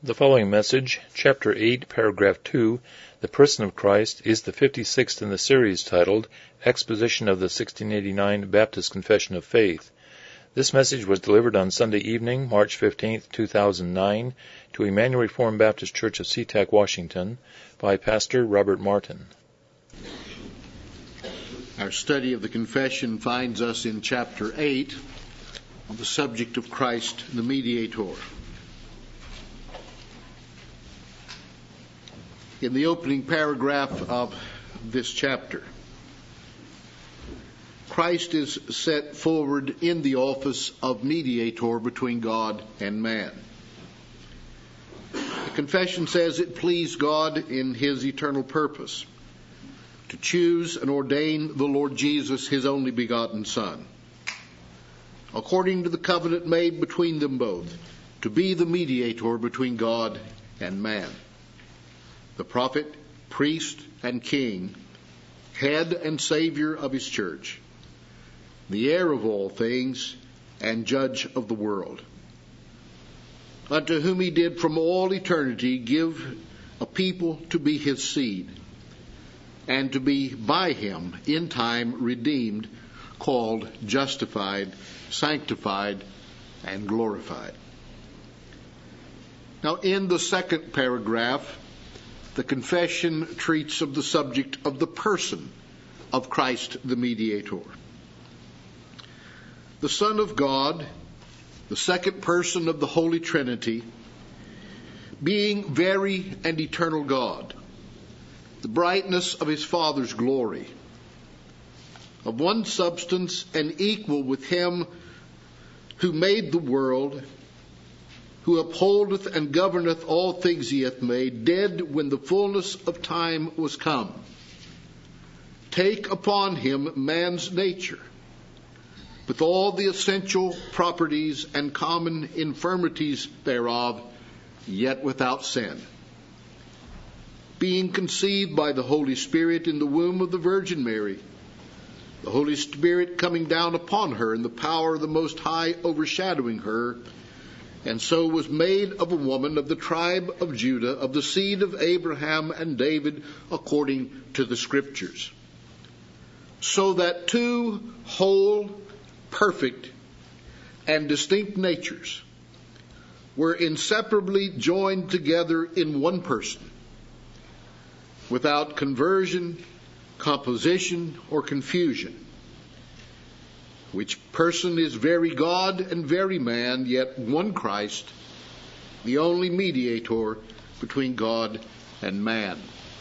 The following message, Chapter 8, Paragraph 2, The Person of Christ, is the 56th in the series titled Exposition of the 1689 Baptist Confession of Faith. This message was delivered on Sunday evening, March 15, 2009, to Emmanuel Reformed Baptist Church of SeaTac, Washington, by Pastor Robert Martin. Our study of the Confession finds us in Chapter 8 on the subject of Christ the Mediator. In the opening paragraph of this chapter, Christ is set forward in the office of mediator between God and man. The confession says it pleased God in his eternal purpose to choose and ordain the Lord Jesus, his only begotten Son, according to the covenant made between them both, to be the mediator between God and man. The prophet, priest, and king, head and savior of his church, the heir of all things, and judge of the world, unto whom he did from all eternity give a people to be his seed, and to be by him in time redeemed, called, justified, sanctified, and glorified. Now, in the second paragraph, the confession treats of the subject of the person of Christ the Mediator. The Son of God, the second person of the Holy Trinity, being very and eternal God, the brightness of his Father's glory, of one substance and equal with him who made the world, who upholdeth and governeth all things he hath made, dead when the fullness of time was come, take upon him man's nature, with all the essential properties and common infirmities thereof, yet without sin, being conceived by the Holy Spirit in the womb of the Virgin Mary, the Holy Spirit coming down upon her in the power of the Most High overshadowing her, and so was made of a woman of the tribe of Judah, of the seed of Abraham and David, according to the Scriptures. So that two whole, perfect, and distinct natures were inseparably joined together in one person, without conversion, composition, or confusion, which person is very God and very man, yet one Christ, the only mediator between God and man.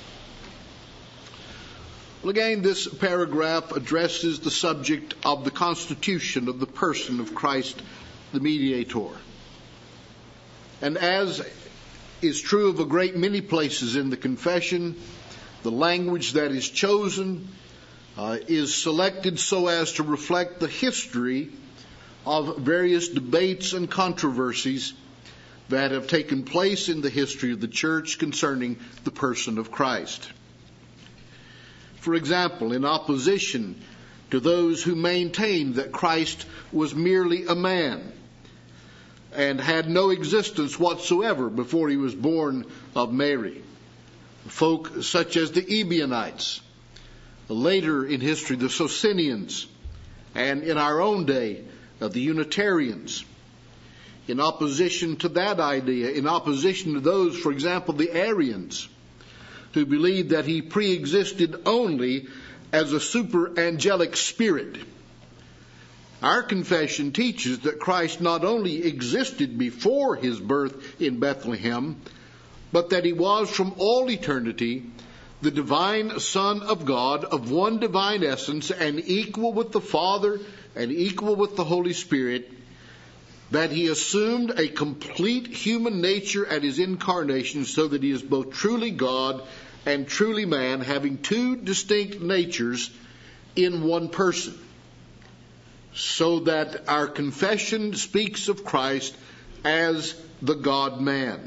Well, again, this paragraph addresses the subject of the constitution of the person of Christ the Mediator. And as is true of a great many places in the confession, the language that is chosen is selected so as to reflect the history of various debates and controversies that have taken place in the history of the church concerning the person of Christ. For example, in opposition to those who maintained that Christ was merely a man and had no existence whatsoever before he was born of Mary, folk such as the Ebionites, later in history the Socinians, and in our own day the Unitarians. In opposition to that idea, in opposition to those, for example, the Arians, who believed that he pre-existed only as a super-angelic spirit, our confession teaches that Christ not only existed before his birth in Bethlehem, but that he was from all eternity the divine Son of God, of one divine essence, and equal with the Father and equal with the Holy Spirit, that he assumed a complete human nature at his incarnation, so that he is both truly God and truly man, having two distinct natures in one person. So that our confession speaks of Christ as the God-man.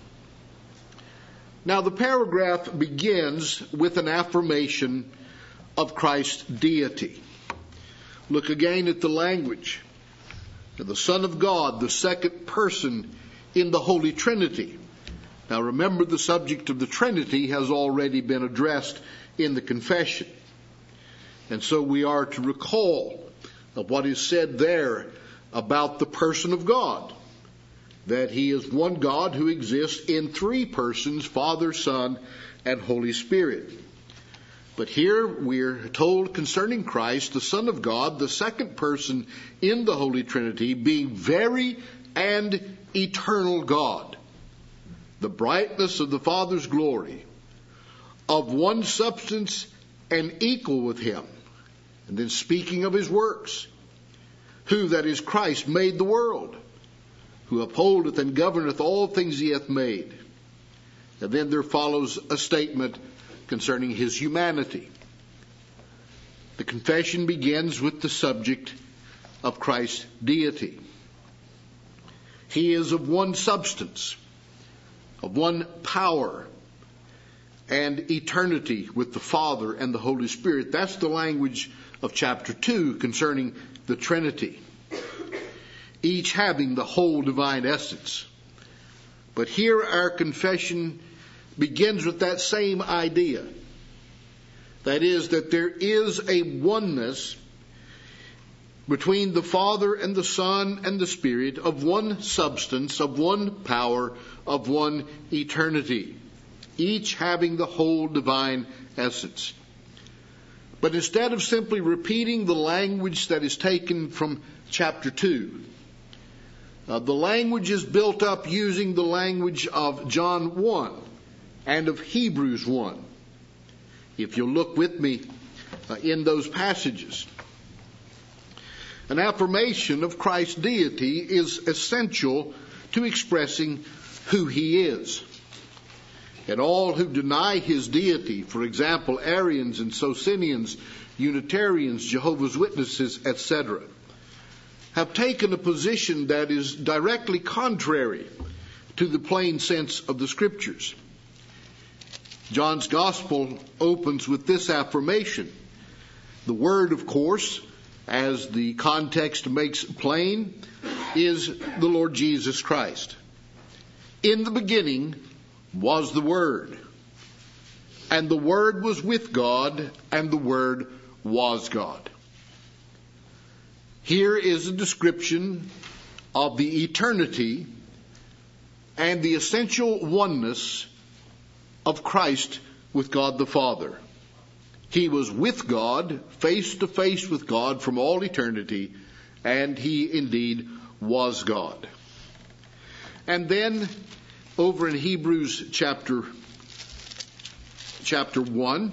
Now, the paragraph begins with an affirmation of Christ's deity. Look again at the language. The Son of God, the second person in the Holy Trinity. Now remember, the subject of the Trinity has already been addressed in the confession. And so we are to recall what is said there about the person of God, that he is one God who exists in three persons, Father, Son, and Holy Spirit. But here we're told concerning Christ, the Son of God, the second person in the Holy Trinity, being very and eternal God, the brightness of the Father's glory, of one substance and equal with him. And then speaking of his works, who, that is Christ, made the world, who upholdeth and governeth all things he hath made. And then there follows a statement concerning his humanity. The confession begins with the subject of Christ's deity. He is of one substance, of one power, and eternity with the Father and the Holy Spirit. That's the language of chapter 2 concerning the Trinity, each having the whole divine essence. But here our confession begins with that same idea. That is, that there is a oneness between the Father and the Son and the Spirit, of one substance, of one power, of one eternity, each having the whole divine essence. But instead of simply repeating the language that is taken from chapter 2, the language is built up using the language of John 1 and of Hebrews 1. If you'll look with me in those passages. An affirmation of Christ's deity is essential to expressing who he is. And all who deny his deity, for example, Arians and Socinians, Unitarians, Jehovah's Witnesses, etc., have taken a position that is directly contrary to the plain sense of the Scriptures. John's Gospel opens with this affirmation. The Word, of course, as the context makes plain, is the Lord Jesus Christ. In the beginning was the Word, and the Word was with God, and the Word was God. Here is a description of the eternity and the essential oneness of Christ with God the Father. He was with God, face to face with God from all eternity, and he indeed was God. And then over in Hebrews chapter 1,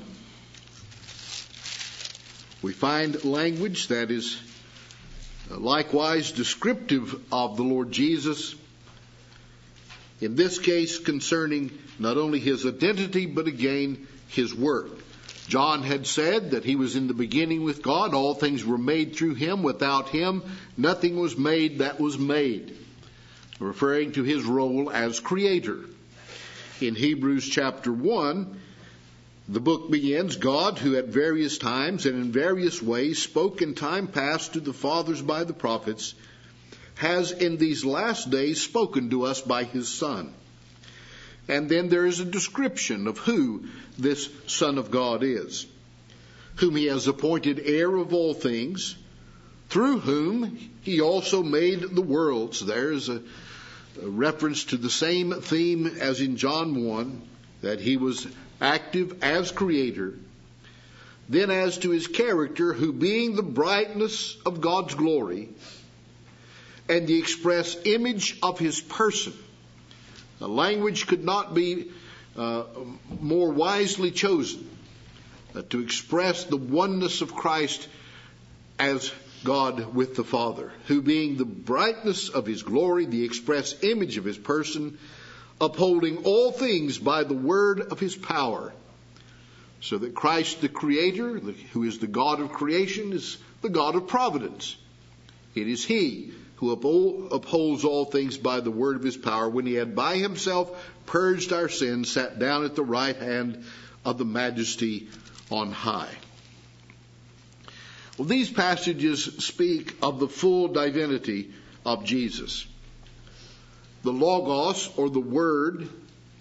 we find language that is likewise descriptive of the Lord Jesus, in this case concerning not only his identity, but again his work. John had said that he was in the beginning with God. All things were made through him. Without him, nothing was made that was made, referring to his role as creator. In Hebrews chapter 1, the book begins, God, who at various times and in various ways spoke in time past to the fathers by the prophets, has in these last days spoken to us by his Son. And then there is a description of who this Son of God is, whom he has appointed heir of all things, through whom he also made the worlds. There is a reference to the same theme as in John 1, that he was active as creator. Then as to his character, who being the brightness of God's glory and the express image of his person. The language could not be more wisely chosen to express the oneness of Christ as God with the Father, who being the brightness of his glory, the express image of his person, upholding all things by the word of his power, so that Christ the Creator, who is the God of creation, is the God of providence. It is he who upholds all things by the word of his power, when he had by himself purged our sins, sat down at the right hand of the majesty on high. Well, these passages speak of the full divinity of Jesus. The Logos, or the Word,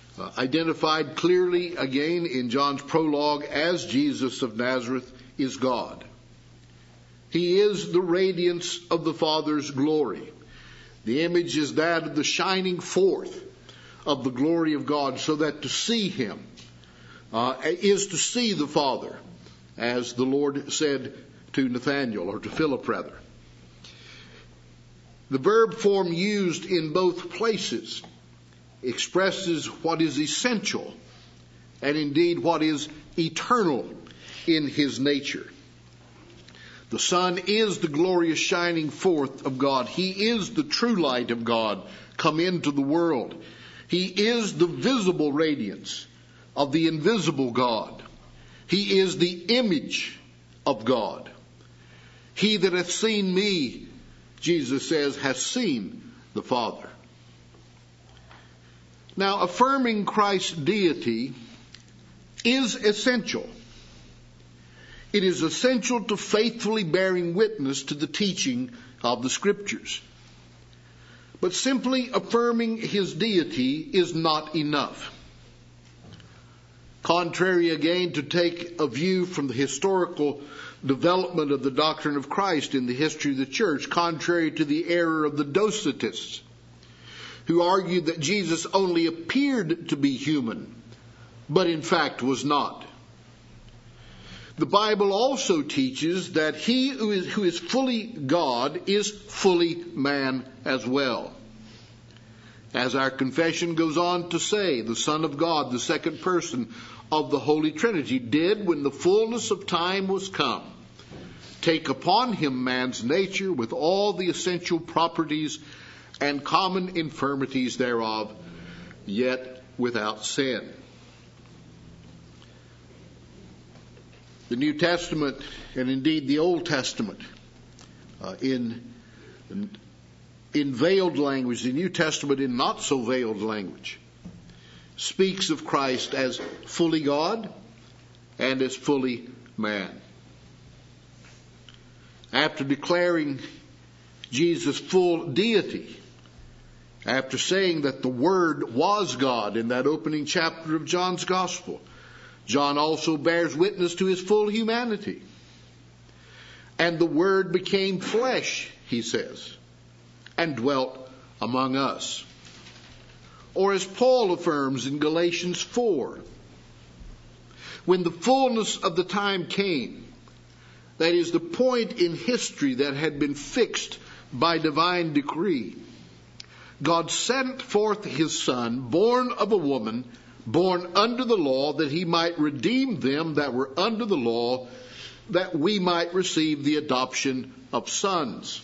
identified clearly again in John's prologue as Jesus of Nazareth, is God. He is the radiance of the Father's glory. The image is that of the shining forth of the glory of God, so that to see him is to see the Father, as the Lord said to Nathanael, or to Philip rather. The verb form used in both places expresses what is essential and indeed what is eternal in his nature. The Son is the glorious shining forth of God. He is the true light of God come into the world. He is the visible radiance of the invisible God. He is the image of God. He that hath seen me, Jesus says, hath seen the Father. Now, affirming Christ's deity is essential. It is essential to faithfully bearing witness to the teaching of the Scriptures. But simply affirming his deity is not enough. Contrary again to take a view from the historical development of the doctrine of Christ in the history of the church, contrary to the error of the Docetists, who argued that Jesus only appeared to be human, but in fact was not. The Bible also teaches that he who is fully God is fully man as well. As our confession goes on to say, the Son of God, the second person of the Holy Trinity, did, when the fullness of time was come, take upon him man's nature with all the essential properties and common infirmities thereof, yet without sin. The New Testament, and indeed the Old Testament, in veiled language, the New Testament in not so veiled language, speaks of Christ as fully God and as fully man. After declaring Jesus' full deity, after saying that the Word was God in that opening chapter of John's Gospel, John also bears witness to his full humanity. And the Word became flesh, he says, and dwelt among us. Or as Paul affirms in Galatians 4, when the fullness of the time came, that is the point in history that had been fixed by divine decree, God sent forth his Son, born of a woman, born under the law, that he might redeem them that were under the law, that we might receive the adoption of sons.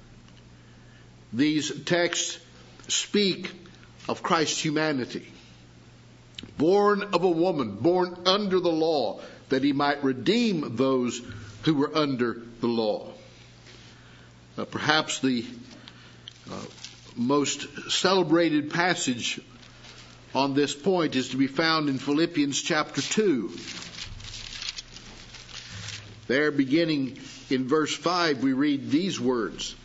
These texts speak of Christ's humanity. Born of a woman, born under the law, that he might redeem those who were under the law. Perhaps the most celebrated passage on this point is to be found in Philippians chapter 2. There, beginning in verse 5, we read these words: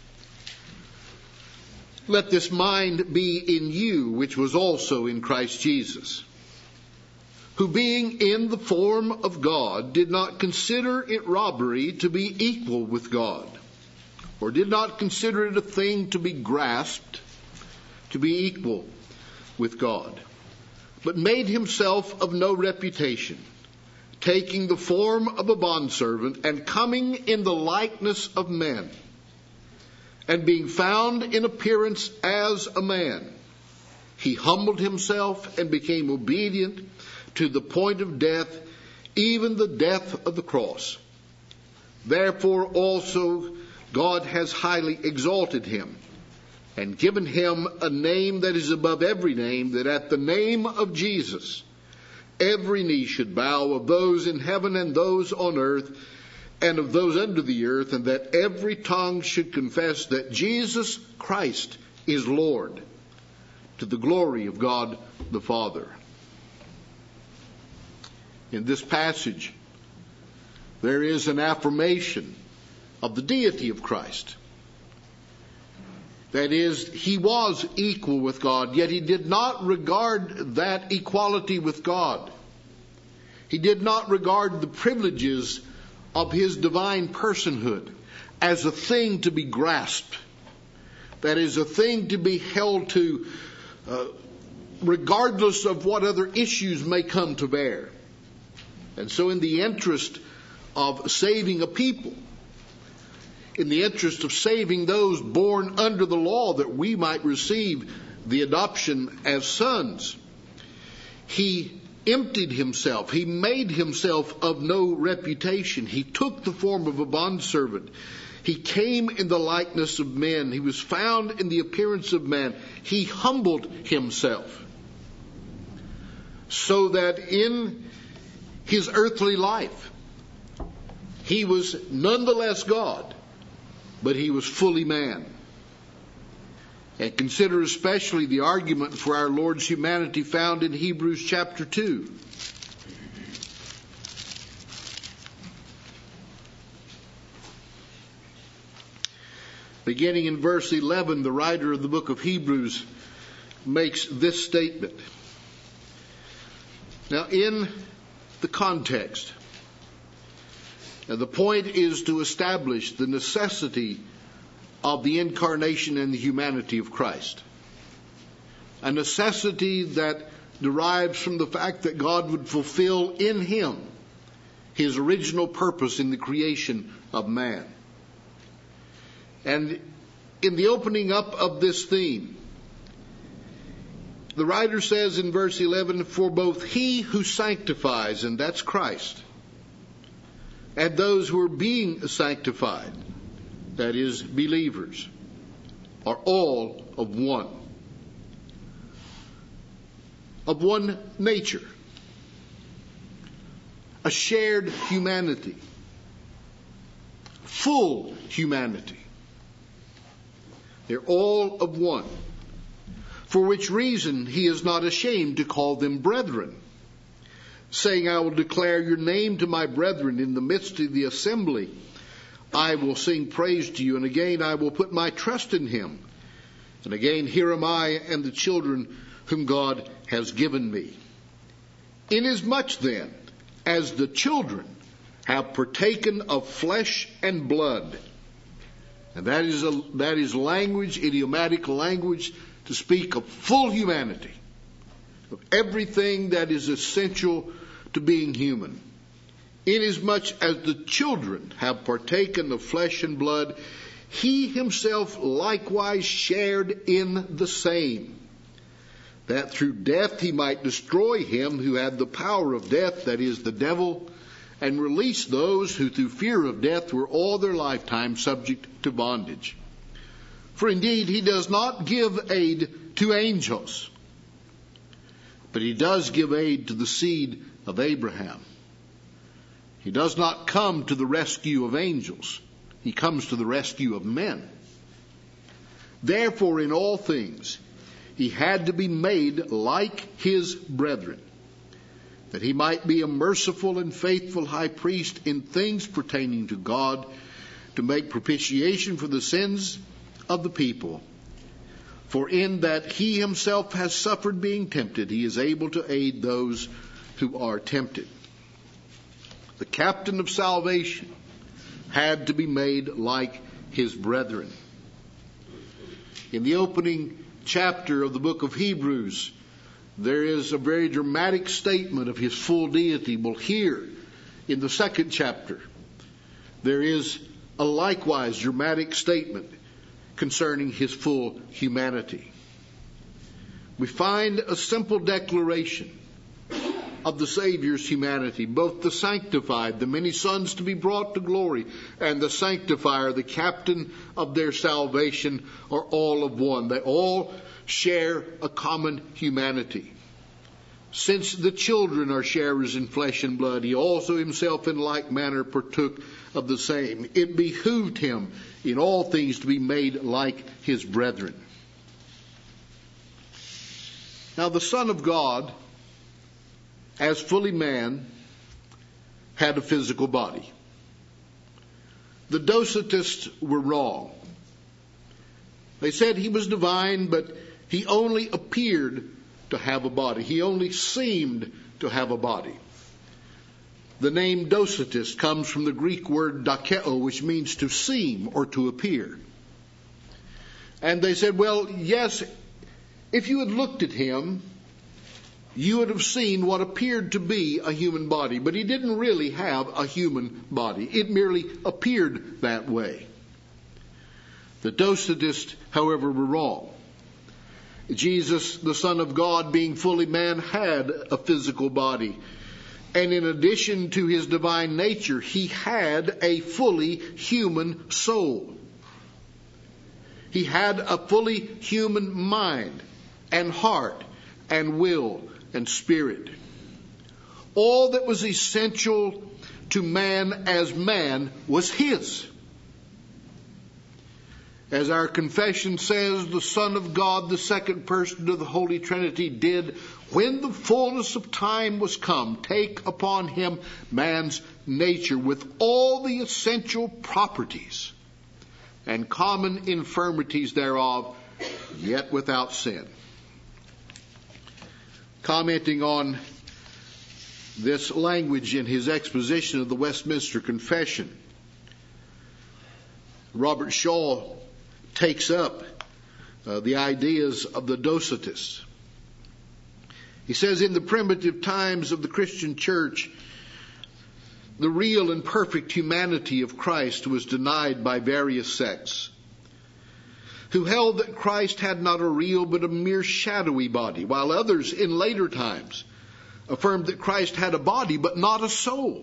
"Let this mind be in you, which was also in Christ Jesus, who being in the form of God did not consider it robbery to be equal with God, or did not consider it a thing to be grasped, to be equal with God, but made himself of no reputation, taking the form of a bondservant, and coming in the likeness of men, and being found in appearance as a man, he humbled himself and became obedient to the point of death, even the death of the cross. Therefore also God has highly exalted him, and given him a name that is above every name, that at the name of Jesus every knee should bow, of those in heaven and those on earth and of those under the earth, and that every tongue should confess that Jesus Christ is Lord, to the glory of God the Father." In this passage, there is an affirmation of the deity of Christ. That is, he was equal with God, yet he did not regard that equality with God. He did not regard the privileges of his divine personhood as a thing to be grasped. That is, a thing to be held to regardless of what other issues may come to bear. And so in the interest of saving a people, in the interest of saving those born under the law that we might receive the adoption as sons, he emptied himself. He made himself of no reputation. He took the form of a bondservant. He came in the likeness of men. He was found in the appearance of man. He humbled himself so that in his earthly life he was nonetheless God, but he was fully man. And consider especially the argument for our Lord's humanity found in Hebrews chapter 2. Beginning in verse 11, the writer of the book of Hebrews makes this statement. Now, in the context, the point is to establish the necessity of the incarnation and the humanity of Christ. A necessity that derives from the fact that God would fulfill in him his original purpose in the creation of man. And in the opening up of this theme, the writer says in verse 11, for both he who sanctifies, and that's Christ, and those who are being sanctified, that is, believers, are all of one nature, a shared humanity, full humanity. They're all of one, for which reason he is not ashamed to call them brethren, saying, I will declare your name to my brethren in the midst of the assembly. I will sing praise to you, and again I will put my trust in him. And again, here am I and the children whom God has given me. Inasmuch then as the children have partaken of flesh and blood, and that is language, idiomatic language, to speak of full humanity, of everything that is essential to being human. Inasmuch as the children have partaken of flesh and blood, he himself likewise shared in the same, that through death he might destroy him who had the power of death, that is, the devil, and release those who through fear of death were all their lifetime subject to bondage. For indeed he does not give aid to angels, but he does give aid to the seed of Abraham. He does not come to the rescue of angels. He comes to the rescue of men. Therefore, in all things, he had to be made like his brethren, that he might be a merciful and faithful high priest in things pertaining to God, to make propitiation for the sins of the people. For in that he himself has suffered being tempted, he is able to aid those who are tempted. The captain of salvation had to be made like his brethren. In the opening chapter of the book of Hebrews, there is a very dramatic statement of his full deity. Well, here in the second chapter, there is a likewise dramatic statement concerning his full humanity. We find a simple declaration of the Savior's humanity. Both the sanctified, the many sons to be brought to glory, and the sanctifier, the captain of their salvation, are all of one. They all share a common humanity. Since the children are sharers in flesh and blood, he also himself in like manner partook of the same. It behooved him in all things to be made like his brethren. Now the Son of God, as fully man, had a physical body. The Docetists were wrong. They said he was divine, but he only appeared to have a body. He only seemed to have a body. The name Docetus comes from the Greek word dokeo, which means to seem or to appear. And they said, well, yes, if you had looked at him, you would have seen what appeared to be a human body. But he didn't really have a human body. It merely appeared that way. The Docetists, however, were wrong. Jesus, the Son of God, being fully man, had a physical body. And in addition to his divine nature, he had a fully human soul. He had a fully human mind and heart and will and spirit. All that was essential to man as man was his. As our confession says, the Son of God, the second person of the Holy Trinity, did, when the fullness of time was come, take upon him man's nature with all the essential properties and common infirmities thereof, yet without sin. Commenting on this language in his exposition of the Westminster Confession, Robert Shaw takes up the ideas of the Docetists. He says, in the primitive times of the Christian church, the real and perfect humanity of Christ was denied by various sects, who held that Christ had not a real but a mere shadowy body, while others in later times affirmed that Christ had a body but not a soul.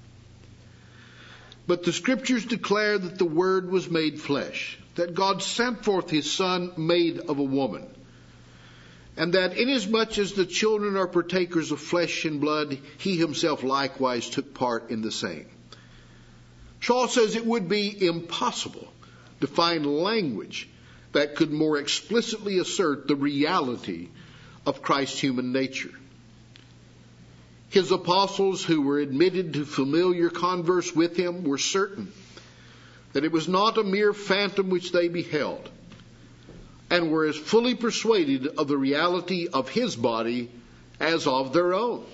But the Scriptures declare that the Word was made flesh, that God sent forth his Son made of a woman, and that inasmuch as the children are partakers of flesh and blood, he himself likewise took part in the same. Shaw says it would be impossible to find language that could more explicitly assert the reality of Christ's human nature. His apostles, who were admitted to familiar converse with him, were certain that it was not a mere phantom which they beheld, and were as fully persuaded of the reality of his body as of their own.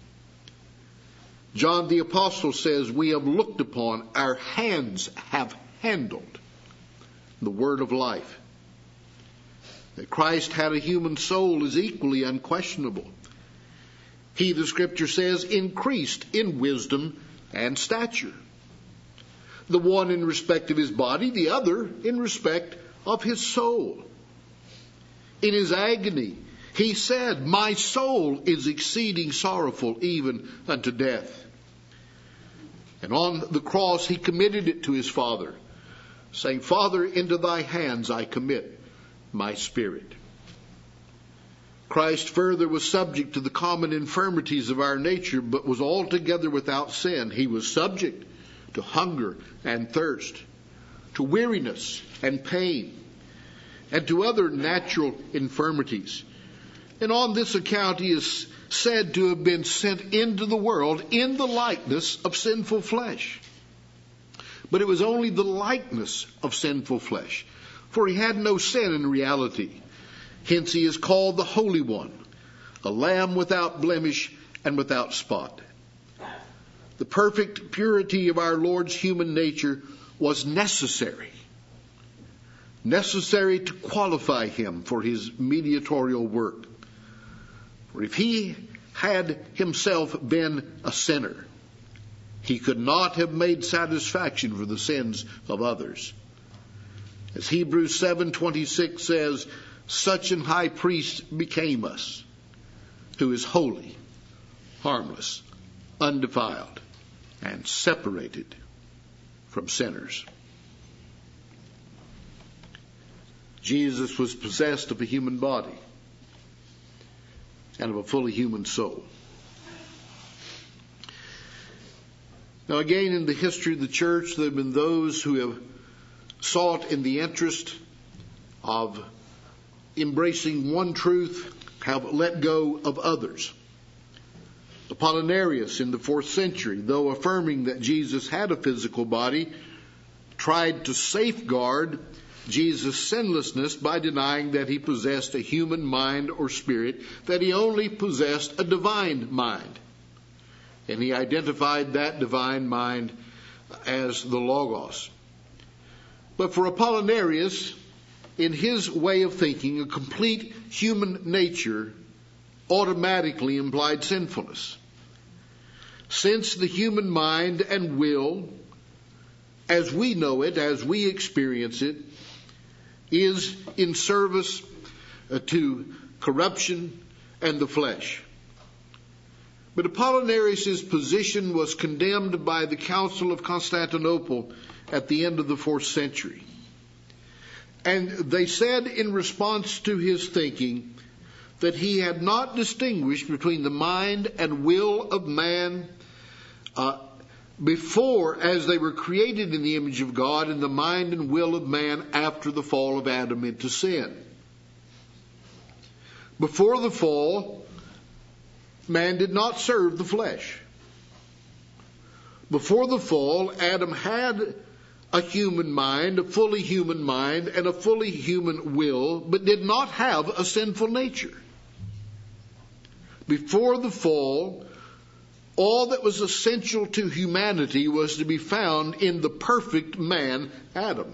John the Apostle says, we have looked upon, our hands have handled the word of life. That Christ had a human soul is equally unquestionable. He, the Scripture says, increased in wisdom and stature. The one in respect of his body, the other in respect of his soul. In his agony, he said, my soul is exceeding sorrowful, even unto death. And on the cross, he committed it to his Father, saying, Father, into thy hands I commit my spirit. Christ further was subject to the common infirmities of our nature, but was altogether without sin. He was subject to hunger and thirst, to weariness and pain, and to other natural infirmities. And on this account he is said to have been sent into the world in the likeness of sinful flesh. But it was only the likeness of sinful flesh, for he had no sin in reality. Hence he is called the Holy One, a lamb without blemish and without spot. The perfect purity of our Lord's human nature was necessary to qualify him for his mediatorial work. For if he had himself been a sinner, he could not have made satisfaction for the sins of others. As Hebrews 7:26 says, such an high priest became us, who is holy, harmless, undefiled, and separated from sinners. Jesus was possessed of a human body and of a fully human soul. Now again, in the history of the church, there have been those who have sought in the interest of embracing one truth, have let go of others. Apollinarius in the 4th century, though affirming that Jesus had a physical body, tried to safeguard Jesus' sinlessness by denying that he possessed a human mind or spirit, that he only possessed a divine mind. And he identified that divine mind as the Logos. But for Apollinarius, in his way of thinking, a complete human nature automatically implied sinfulness. Since the human mind and will, as we know it, as we experience it, is in service to corruption and the flesh. But Apollinarius' position was condemned by the Council of Constantinople at the end of the 4th century. And they said in response to his thinking that he had not distinguished between the mind and will of man before, as they were created in the image of God, and the mind and will of man after the fall of Adam into sin. Before the fall, man did not serve the flesh. Before the fall, Adam had a human mind, a fully human mind, and a fully human will, but did not have a sinful nature. Before the fall, all that was essential to humanity was to be found in the perfect man, Adam.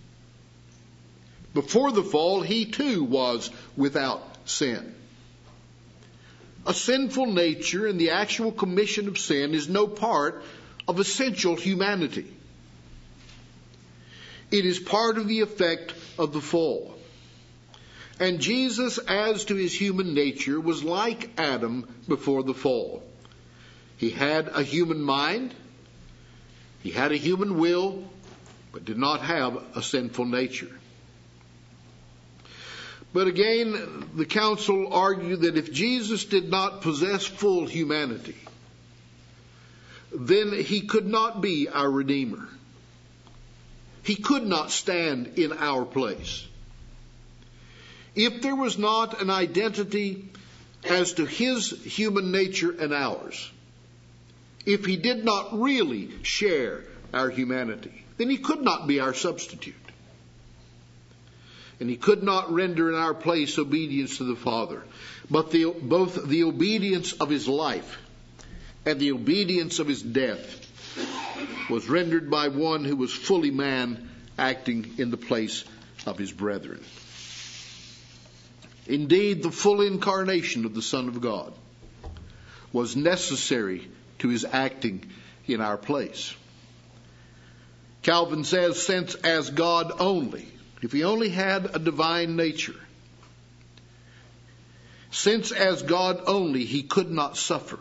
Before the fall, he too was without sin. A sinful nature and the actual commission of sin is no part of essential humanity. It is part of the effect of the fall. And Jesus, as to his human nature, was like Adam before the fall. He had a human mind, he had a human will, but did not have a sinful nature. But again, the council argued that if Jesus did not possess full humanity, then he could not be our Redeemer. He could not stand in our place. If there was not an identity as to his human nature and ours, if he did not really share our humanity, then he could not be our substitute. And he could not render in our place obedience to the Father. But both the obedience of his life and the obedience of his death was rendered by one who was fully man, acting in the place of his brethren. Indeed, the full incarnation of the Son of God was necessary to his acting in our place. Calvin says, since as God only, if he only had a divine nature, since as God only he could not suffer,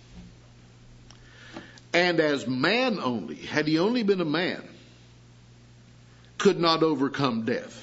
and as man only, had he only been a man, could not overcome death.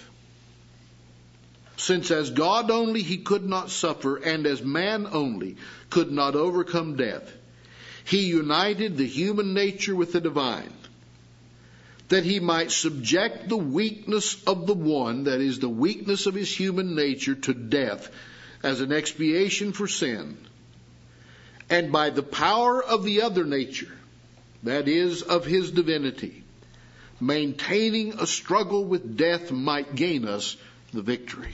Since as God only he could not suffer, and as man only could not overcome death, he united the human nature with the divine, that he might subject the weakness of the one, that is, the weakness of his human nature, to death as an expiation for sin, and by the power of the other nature, that is, of his divinity, maintaining a struggle with death, might gain us the victory.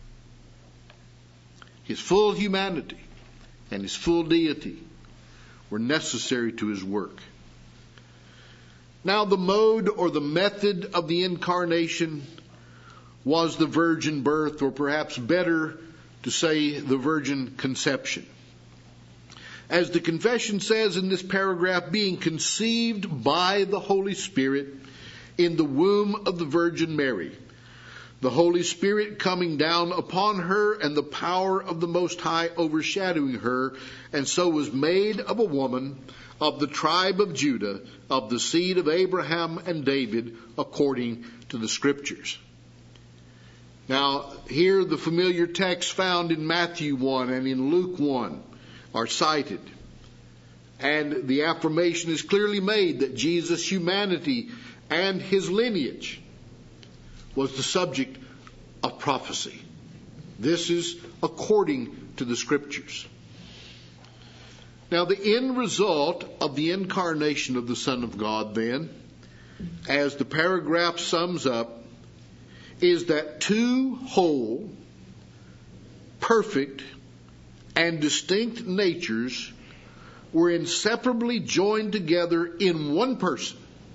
His full humanity and his full deity were necessary to his work. Now, the mode or the method of the incarnation was the virgin birth, or perhaps better to say the virgin conception. As the confession says in this paragraph, being conceived by the Holy Spirit in the womb of the Virgin Mary, the Holy Spirit coming down upon her and the power of the Most High overshadowing her, and so was made of a woman of the tribe of Judah, of the seed of Abraham and David, according to the Scriptures. Now, here the familiar texts found in Matthew 1 and in Luke 1 are cited. And the affirmation is clearly made that Jesus' humanity and his lineage was the subject of prophecy. This is according to the Scriptures. Now, the end result of the incarnation of the Son of God, then, as the paragraph sums up, is that two whole, perfect, and distinct natures were inseparably joined together in one person.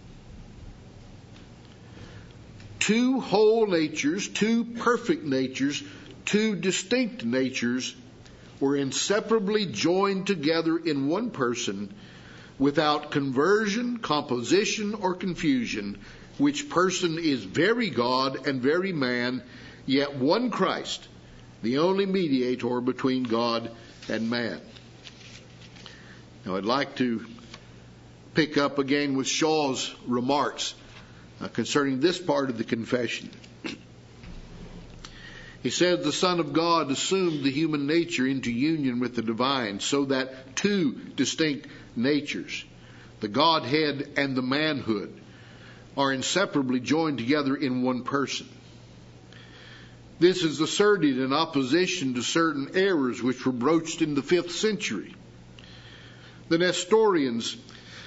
Two whole natures, two perfect natures, two distinct natures were inseparably joined together in one person without conversion, composition, or confusion, which person is very God and very man, yet one Christ, the only mediator between God and man. Now I'd like to pick up again with Shaw's remarks concerning this part of the confession. He said the Son of God assumed the human nature into union with the divine, so that two distinct natures, the Godhead and the manhood, are inseparably joined together in one person. This is asserted in opposition to certain errors which were broached in the 5th century. The Nestorians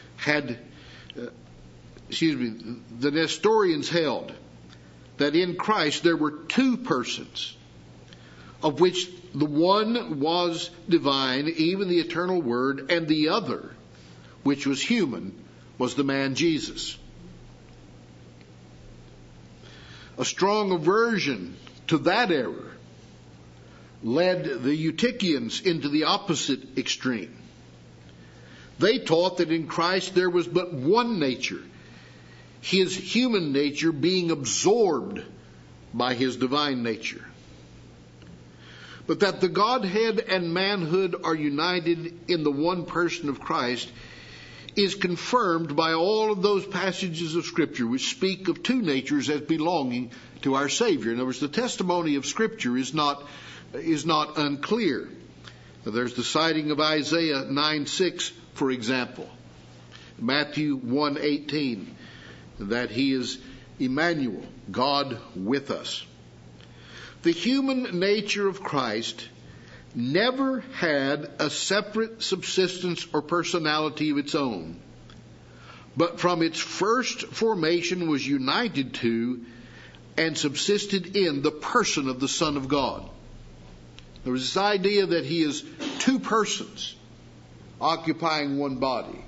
held that in Christ there were two persons, of which the one was divine, even the eternal Word, and the other, which was human, was the man Jesus. A strong aversion to that error led the Eutychians into the opposite extreme. They taught that in Christ there was but one nature, his human nature being absorbed by his divine nature. But that the Godhead and manhood are united in the one person of Christ is confirmed by all of those passages of Scripture which speak of two natures as belonging to our Savior. In other words, the testimony of Scripture is not unclear. There's the citing of Isaiah 9:6, for example, Matthew 1:18, that he is Emmanuel, God with us. The human nature of Christ never had a separate subsistence or personality of its own, but from its first formation was united to and subsisted in the person of the Son of God. There was this idea that he is two persons occupying one body.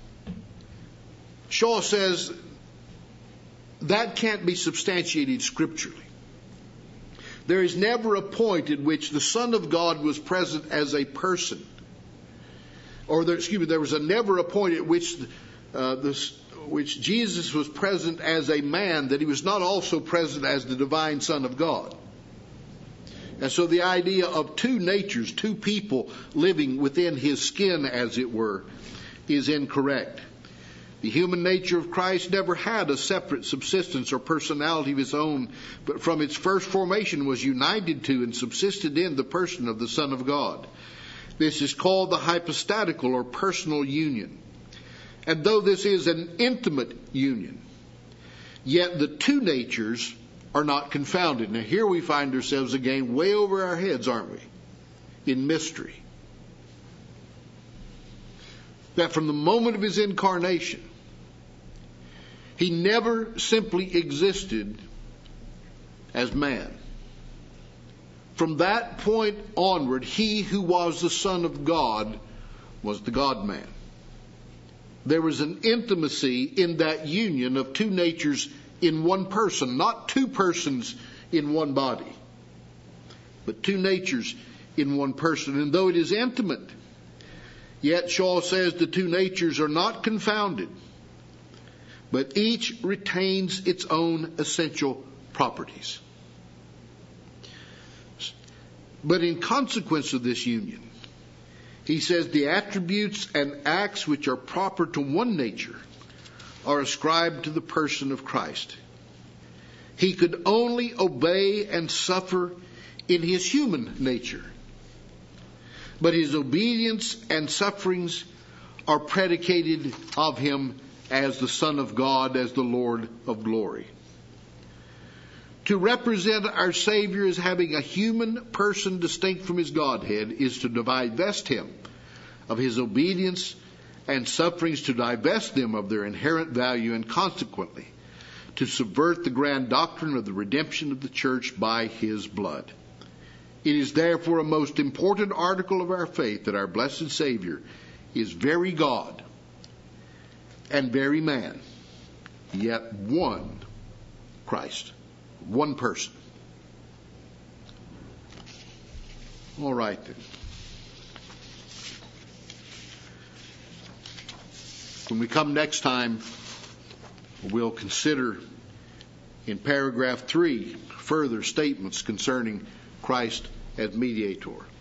Shaw says that can't be substantiated scripturally. There is never a point at which the Son of God was present as a person. There was never a point at which Jesus was present as a man, that he was not also present as the divine Son of God. And so the idea of two natures, two people living within his skin, as it were, is incorrect. The human nature of Christ never had a separate subsistence or personality of his own, but from its first formation was united to and subsisted in the person of the Son of God. This is called the hypostatical or personal union. And though this is an intimate union, yet the two natures are not confounded. Now here we find ourselves again way over our heads, aren't we? In mystery. That from the moment of his incarnation, he never simply existed as man. From that point onward, he who was the Son of God was the God-man. There was an intimacy in that union of two natures in one person, not two persons in one body, but two natures in one person. And though it is intimate, yet Shaw says the two natures are not confounded, but each retains its own essential properties. But in consequence of this union, he says the attributes and acts which are proper to one nature are ascribed to the person of Christ. He could only obey and suffer in his human nature, but his obedience and sufferings are predicated of him as the Son of God, as the Lord of glory. To represent our Savior as having a human person distinct from his Godhead is to divest him of his obedience and sufferings, to divest them of their inherent value, and consequently to subvert the grand doctrine of the redemption of the church by his blood. It is therefore a most important article of our faith that our blessed Savior is very God and very man, yet one Christ, one person. All right then. When we come next time, we'll consider in paragraph 3 further statements concerning Christ as mediator.